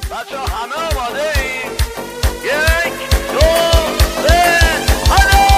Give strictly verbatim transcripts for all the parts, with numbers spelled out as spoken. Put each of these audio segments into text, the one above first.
بچه همه آماده ایم؟ یک دو سه هلو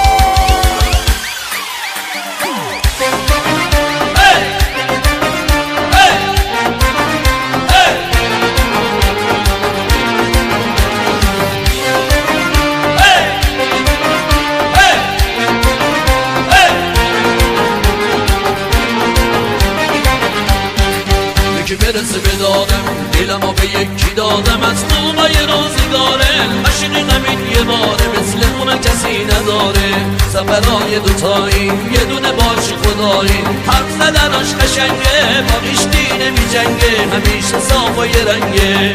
یکی برسه به دادم دلمو به یکی دادم از خوبای روزگاره ماشین زمین یه باره مثل اون کسی نداره سفرهای دوتایی یه دونه باش خدایی حرف زدناش قشنگه با هیچکی نمی جنگه همیشه صاف و یه رنگه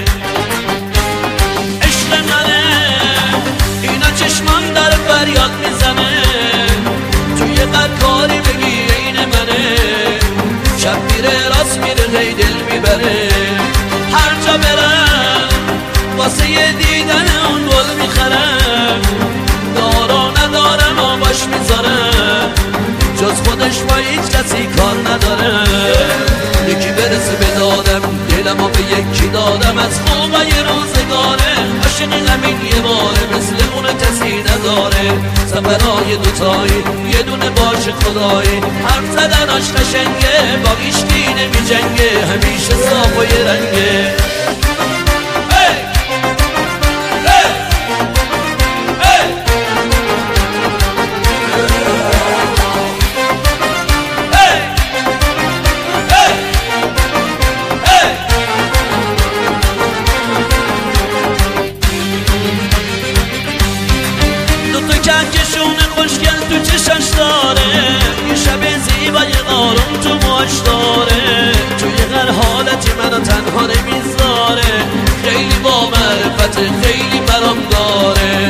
عشق منه اینا چشمان در فریاد میزنه توی قرکاری بگی این منه شب میره راست میره هی دل میبره هر جا برم واسه یه دیدن اون گل میخرم دارا ندارم و باش میذارم جز خودش با هیچ کسی کار نداره یکی برسه به دادم دلمو به یکی دادم از خوبای روزگاره عاشق همین یه باره مثل اون کسی نداره سفرهای دوتایی یه دونه باش خدایی حرف زدناش قشنگه با هیچکی نمی جنگه همیشه صاف و یه رنگه کهکشون خوشگل تو چشاش داره یه شب زیبای قارون تو موهاش داره توی هر حالتی منو تنها نمیذاره خیلی با معرفت خیلی برام داره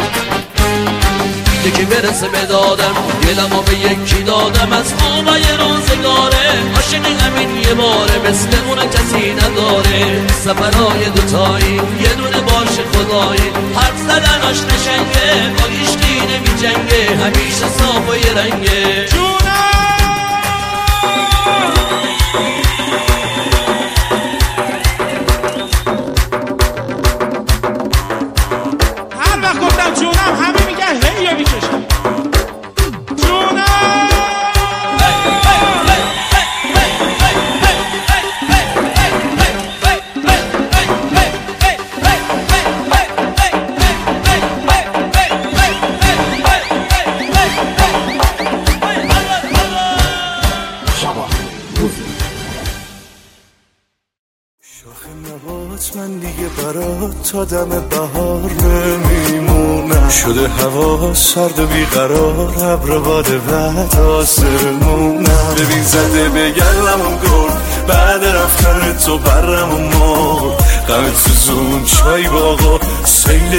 یکی برسه به دادم دلمو به یکی دادم از خوبای روزگاره عاشق همین یه باره مثل اون کسی نداره سفرهای دوتایی یه دونه باش خدایی حرف زدناش قشنگه با هیچکی نمی جنگه همیشه صاف و یه رنگه هر وقت گفتم جونم همه میگن هی یا میکشم من دیگه برات تا دم بهار نمیمونم شده هوا سرد و بیقرار ابر باد بعد آسمونم ببین زده به گلمون گل بعد رفتن تو برم و مار غم تو زون چای باقا سیل